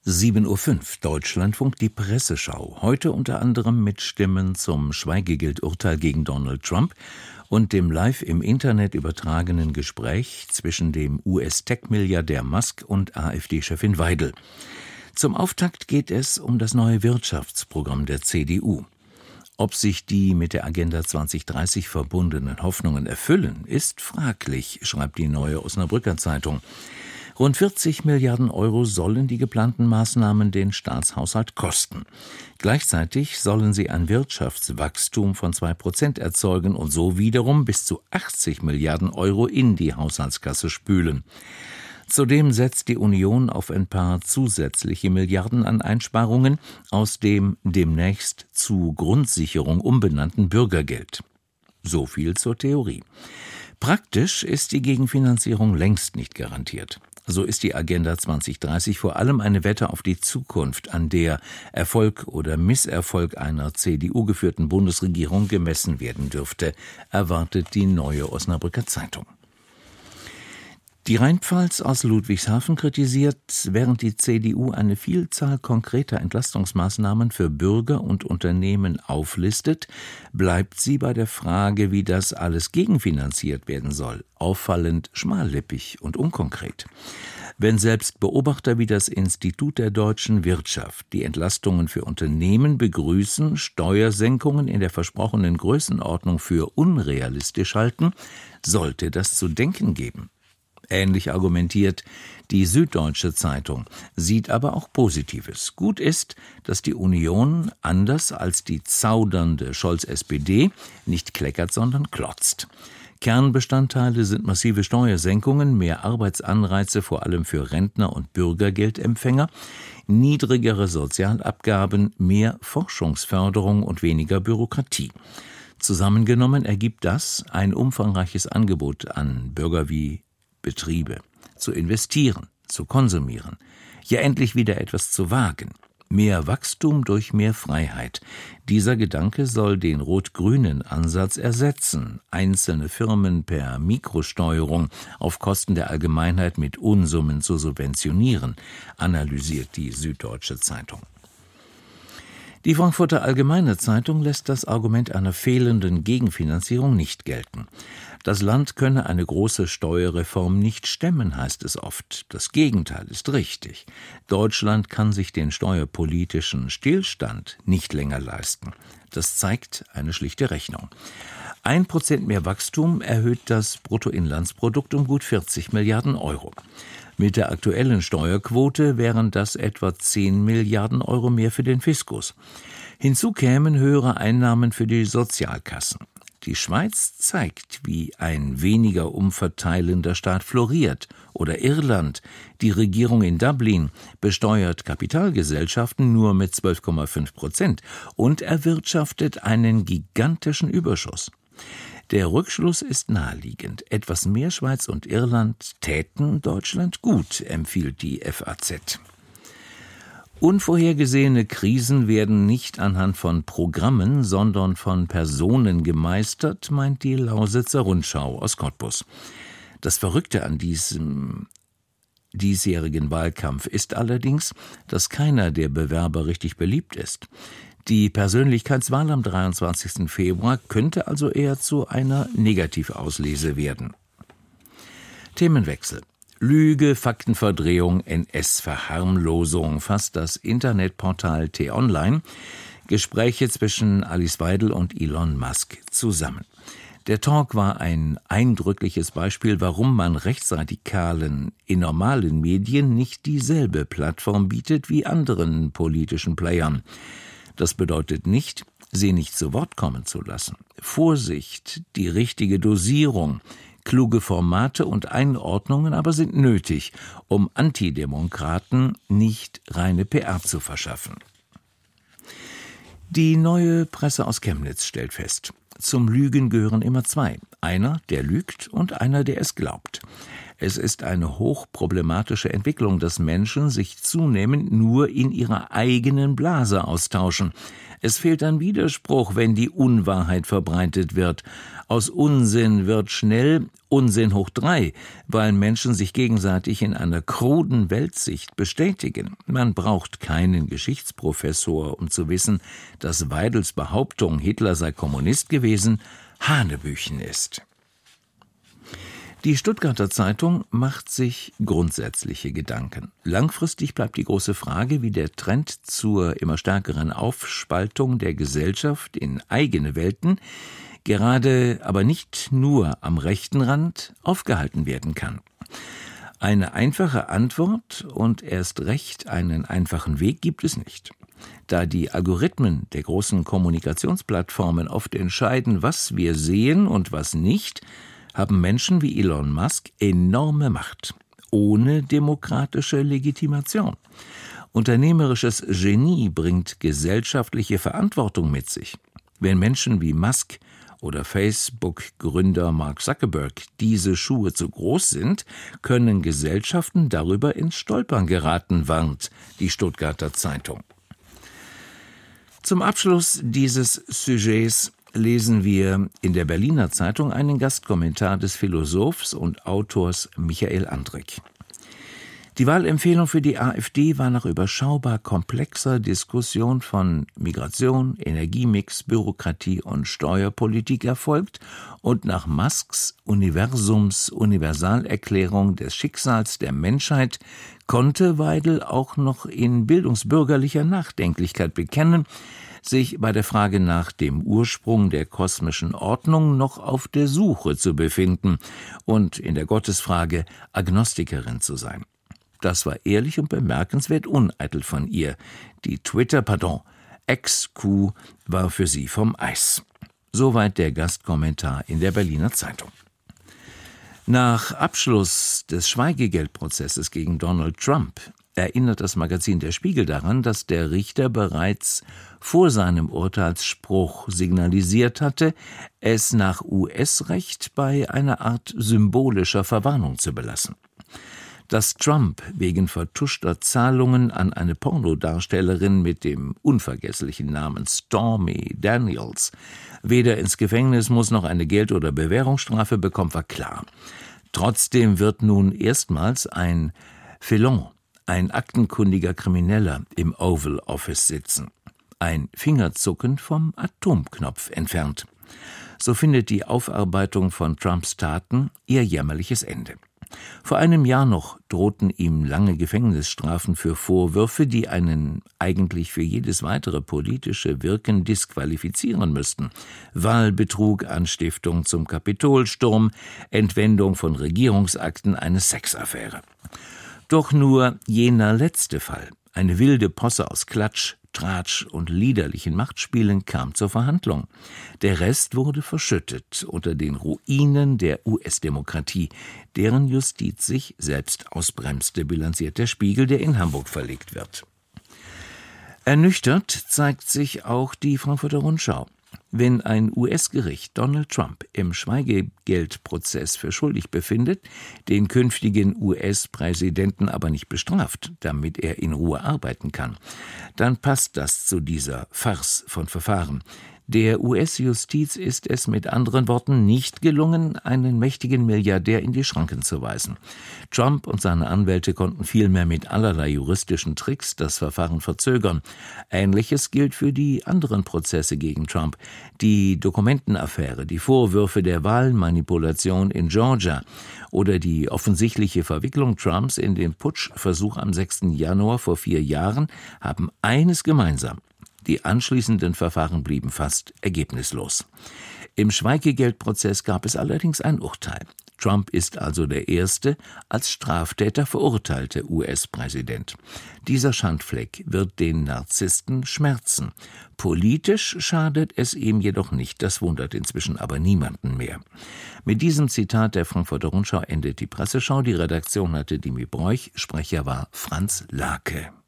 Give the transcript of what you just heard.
7:05 Uhr Deutschlandfunk, die Presseschau. Heute unter anderem mit Stimmen zum Schweigegeldurteil gegen Donald Trump und dem live im Internet übertragenen Gespräch zwischen dem US-Tech-Milliardär Musk und AfD-Chefin Weidel. Zum Auftakt geht es um das neue Wirtschaftsprogramm der CDU. Ob sich die mit der Agenda 2030 verbundenen Hoffnungen erfüllen, ist fraglich, schreibt die Neue Osnabrücker Zeitung. Rund 40 Milliarden Euro sollen die geplanten Maßnahmen den Staatshaushalt kosten. Gleichzeitig sollen sie ein Wirtschaftswachstum von 2% erzeugen und so wiederum bis zu 80 Milliarden Euro in die Haushaltskasse spülen. Zudem setzt die Union auf ein paar zusätzliche Milliarden an Einsparungen aus dem demnächst zu Grundsicherung umbenannten Bürgergeld. So viel zur Theorie. Praktisch ist die Gegenfinanzierung längst nicht garantiert. So ist die Agenda 2030 vor allem eine Wette auf die Zukunft, an der Erfolg oder Misserfolg einer CDU-geführten Bundesregierung gemessen werden dürfte, erwartet die Neue Osnabrücker Zeitung. Die Rheinpfalz aus Ludwigshafen kritisiert, während die CDU eine Vielzahl konkreter Entlastungsmaßnahmen für Bürger und Unternehmen auflistet, bleibt sie bei der Frage, wie das alles gegenfinanziert werden soll, auffallend schmallippig und unkonkret. Wenn selbst Beobachter wie das Institut der deutschen Wirtschaft die Entlastungen für Unternehmen begrüßen, Steuersenkungen in der versprochenen Größenordnung für unrealistisch halten, sollte das zu denken geben. Ähnlich argumentiert die Süddeutsche Zeitung, sieht aber auch Positives. Gut ist, dass die Union, anders als die zaudernde Scholz-SPD, nicht kleckert, sondern klotzt. Kernbestandteile sind massive Steuersenkungen, mehr Arbeitsanreize vor allem für Rentner und Bürgergeldempfänger, niedrigere Sozialabgaben, mehr Forschungsförderung und weniger Bürokratie. Zusammengenommen ergibt das ein umfangreiches Angebot an Bürger wie Betriebe, zu investieren, zu konsumieren, ja endlich wieder etwas zu wagen. Mehr Wachstum durch mehr Freiheit. Dieser Gedanke soll den rot-grünen Ansatz ersetzen, einzelne Firmen per Mikrosteuerung auf Kosten der Allgemeinheit mit Unsummen zu subventionieren, analysiert die Süddeutsche Zeitung. Die Frankfurter Allgemeine Zeitung lässt das Argument einer fehlenden Gegenfinanzierung nicht gelten. Das Land könne eine große Steuerreform nicht stemmen, heißt es oft. Das Gegenteil ist richtig. Deutschland kann sich den steuerpolitischen Stillstand nicht länger leisten. Das zeigt eine schlichte Rechnung. 1% mehr Wachstum erhöht das Bruttoinlandsprodukt um gut 40 Milliarden Euro. Mit der aktuellen Steuerquote wären das etwa 10 Milliarden Euro mehr für den Fiskus. Hinzu kämen höhere Einnahmen für die Sozialkassen. Die Schweiz zeigt, wie ein weniger umverteilender Staat floriert. Oder Irland. Die Regierung in Dublin besteuert Kapitalgesellschaften nur mit 12,5% und erwirtschaftet einen gigantischen Überschuss. Der Rückschluss ist naheliegend. Etwas mehr Schweiz und Irland täten Deutschland gut, empfiehlt die FAZ. Unvorhergesehene Krisen werden nicht anhand von Programmen, sondern von Personen gemeistert, meint die Lausitzer Rundschau aus Cottbus. Das Verrückte an diesem diesjährigen Wahlkampf ist allerdings, dass keiner der Bewerber richtig beliebt ist. Die Persönlichkeitswahl am 23. Februar könnte also eher zu einer Negativauslese werden. Themenwechsel. Lüge, Faktenverdrehung, NS-Verharmlosung fasst das Internetportal T-Online Gespräche zwischen Alice Weidel und Elon Musk zusammen. Der Talk war ein eindrückliches Beispiel, warum man Rechtsradikalen in normalen Medien nicht dieselbe Plattform bietet wie anderen politischen Playern. Das bedeutet nicht, sie nicht zu Wort kommen zu lassen. Vorsicht, die richtige Dosierung. Kluge Formate und Einordnungen aber sind nötig, um Antidemokraten nicht reine PR zu verschaffen. Die Neue Presse aus Chemnitz stellt fest: Zum Lügen gehören immer zwei. Einer, der lügt, und einer, der es glaubt. Es ist eine hochproblematische Entwicklung, dass Menschen sich zunehmend nur in ihrer eigenen Blase austauschen. Es fehlt an Widerspruch, wenn die Unwahrheit verbreitet wird. Aus Unsinn wird schnell Unsinn hoch 3, weil Menschen sich gegenseitig in einer kruden Weltsicht bestätigen. Man braucht keinen Geschichtsprofessor, um zu wissen, dass Weidels Behauptung, Hitler sei Kommunist gewesen, Hanebüchen ist. Die Stuttgarter Zeitung macht sich grundsätzliche Gedanken. Langfristig bleibt die große Frage, wie der Trend zur immer stärkeren Aufspaltung der Gesellschaft in eigene Welten, gerade aber nicht nur am rechten Rand, aufgehalten werden kann. Eine einfache Antwort und erst recht einen einfachen Weg gibt es nicht. Da die Algorithmen der großen Kommunikationsplattformen oft entscheiden, was wir sehen und was nicht, haben Menschen wie Elon Musk enorme Macht, ohne demokratische Legitimation. Unternehmerisches Genie bringt gesellschaftliche Verantwortung mit sich. Wenn Menschen wie Musk oder Facebook-Gründer Mark Zuckerberg diese Schuhe zu groß sind, können Gesellschaften darüber ins Stolpern geraten, warnt die Stuttgarter Zeitung. Zum Abschluss dieses Sujets lesen wir in der Berliner Zeitung einen Gastkommentar des Philosophs und Autors Michael Andrick. Die Wahlempfehlung für die AfD war nach überschaubar komplexer Diskussion von Migration, Energiemix, Bürokratie und Steuerpolitik erfolgt und nach Musks Universalerklärung des Schicksals der Menschheit konnte Weidel auch noch in bildungsbürgerlicher Nachdenklichkeit bekennen, sich bei der Frage nach dem Ursprung der kosmischen Ordnung noch auf der Suche zu befinden und in der Gottesfrage Agnostikerin zu sein. Das war ehrlich und bemerkenswert uneitel von ihr. Die Ex-Kuh war für sie vom Eis. Soweit der Gastkommentar in der Berliner Zeitung. Nach Abschluss des Schweigegeldprozesses gegen Donald Trump erinnert das Magazin Der Spiegel daran, dass der Richter bereits vor seinem Urteilsspruch signalisiert hatte, es nach US-Recht bei einer Art symbolischer Verwarnung zu belassen. Dass Trump wegen vertuschter Zahlungen an eine Pornodarstellerin mit dem unvergesslichen Namen Stormy Daniels weder ins Gefängnis muss noch eine Geld- oder Bewährungsstrafe bekommt, war klar. Trotzdem wird nun erstmals ein Felon, ein aktenkundiger Krimineller, im Oval Office sitzen. Ein Fingerzucken vom Atomknopf entfernt. So findet die Aufarbeitung von Trumps Taten ihr jämmerliches Ende. Vor einem Jahr noch drohten ihm lange Gefängnisstrafen für Vorwürfe, die einen eigentlich für jedes weitere politische Wirken disqualifizieren müssten. Wahlbetrug, Anstiftung zum Kapitolsturm, Entwendung von Regierungsakten, eine Sexaffäre. Doch nur jener letzte Fall, eine wilde Posse aus Klatsch, Tratsch und liederlichen Machtspielen kam zur Verhandlung. Der Rest wurde verschüttet unter den Ruinen der US-Demokratie, deren Justiz sich selbst ausbremste, bilanziert der Spiegel, der in Hamburg verlegt wird. Ernüchtert zeigt sich auch die Frankfurter Rundschau. Wenn ein US-Gericht Donald Trump im Schweigegeldprozess für schuldig befindet, den künftigen US-Präsidenten aber nicht bestraft, damit er in Ruhe arbeiten kann, dann passt das zu dieser Farce von Verfahren. Der US-Justiz ist es mit anderen Worten nicht gelungen, einen mächtigen Milliardär in die Schranken zu weisen. Trump und seine Anwälte konnten vielmehr mit allerlei juristischen Tricks das Verfahren verzögern. Ähnliches gilt für die anderen Prozesse gegen Trump. Die Dokumentenaffäre, die Vorwürfe der Wahlmanipulation in Georgia oder die offensichtliche Verwicklung Trumps in den Putschversuch am 6. Januar vor 4 Jahren haben eines gemeinsam: Die anschließenden Verfahren blieben fast ergebnislos. Im Schweigegeldprozess gab es allerdings ein Urteil. Trump ist also der erste als Straftäter verurteilte US-Präsident. Dieser Schandfleck wird den Narzissten schmerzen. Politisch schadet es ihm jedoch nicht, das wundert inzwischen aber niemanden mehr. Mit diesem Zitat der Frankfurter Rundschau endet die Presseschau. Die Redaktion hatte Dimi Broich, Sprecher war Franz Lake.